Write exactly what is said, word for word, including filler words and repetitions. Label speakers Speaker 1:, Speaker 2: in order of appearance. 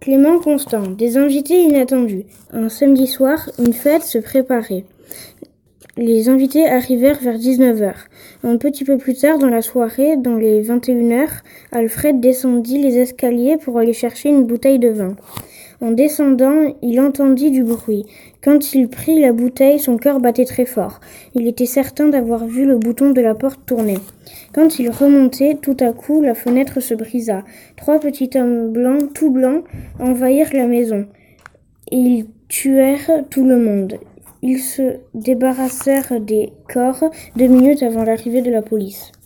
Speaker 1: Clément Constant, des invités inattendus. Un samedi soir, une fête se préparait. Les invités arrivèrent vers dix-neuf heures. Un petit peu plus tard dans la soirée, dans les vingt et une heures, Alfred descendit les escaliers pour aller chercher une bouteille de vin. En descendant, il entendit du bruit. Quand il prit la bouteille, son cœur battait très fort. Il était certain d'avoir vu le bouton de la porte tourner. Quand il remontait, tout à coup, la fenêtre se brisa. Trois petits hommes blancs, tout blancs, envahirent la maison. Et ils tuèrent tout le monde. Ils se débarrassèrent des corps deux minutes avant l'arrivée de la police.